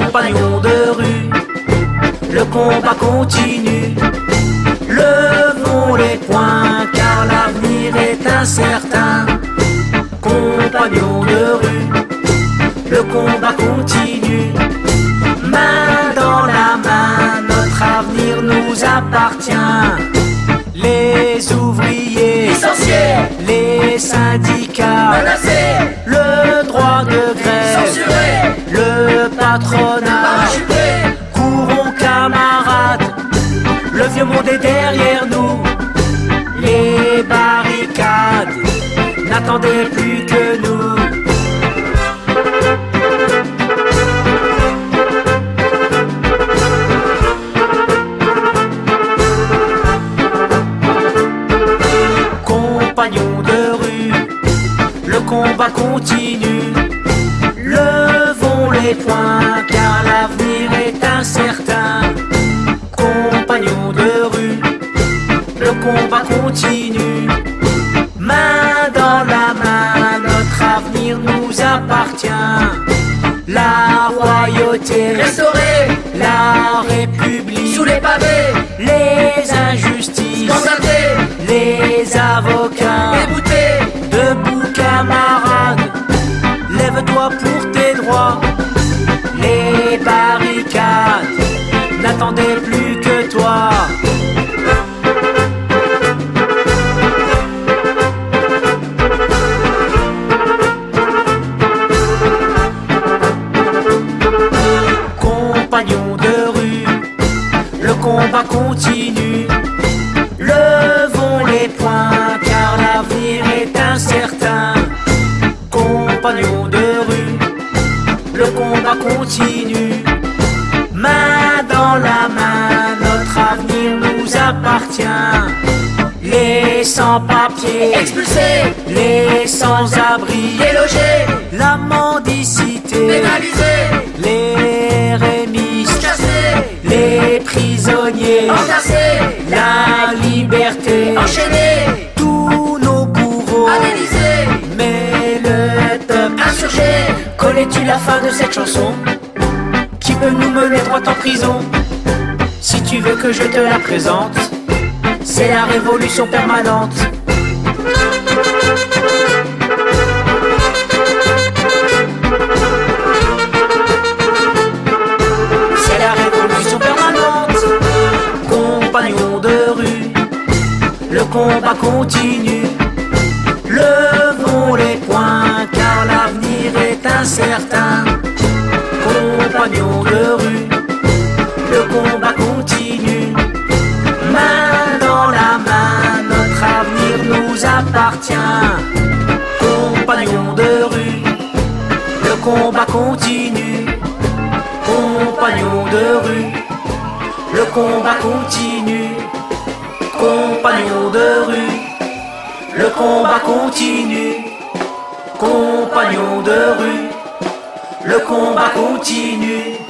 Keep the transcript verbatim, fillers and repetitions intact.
compagnons de rue, le combat continue. Levons les poings car l'avenir est incertain. Compagnons de rue, le combat continue. Main dans la main, notre avenir nous appartient. Les ouvriers licenciés, les syndicats menacés, le droit de grève censurés, le patronat. parachutés, Courons camarades, le vieux monde est derrière nous. Les barricades n'attendaient plus que nous. Compagnons de rue, le combat continue. Levons les poings car l'avenir est incertain. Compagnons de rue, le combat continue. Main dans la main, notre avenir nous appartient. La royauté restaurés, la république, sous les pavés, les injustices, mandatés, les avocats, déboutés, debout camarades, lève-toi pour tes droits. Les barricades n'attendaient plus que toi. Compagnons de rue, le combat continue. Levons les poings car l'avenir est incertain. Compagnons de rue, le combat continue. Main dans la main, notre avenir nous appartient. Les sans-papiers, expulsés, les sans-abri, délogés, la mendicité, pénalisés, les rémistes, cassés, les prisonniers, entassés, la liberté, enchaînés, tous nos bourreaux, analysés, mais le peuple insurgés. connais-tu la fin de cette chanson qui peut nous mener droit en prison? Si tu veux que je te la présente, c'est la révolution permanente. C'est la révolution permanente. Compagnons de rue, le combat continue. Levons les poings car l'avenir est incertain. Compagnons de rue, le combat continue. Main dans la main, notre avenir nous appartient. Compagnons de rue, le combat continue. Compagnons de rue, le combat continue. Compagnons de rue, le combat continue. Compagnons de rue, le combat continue.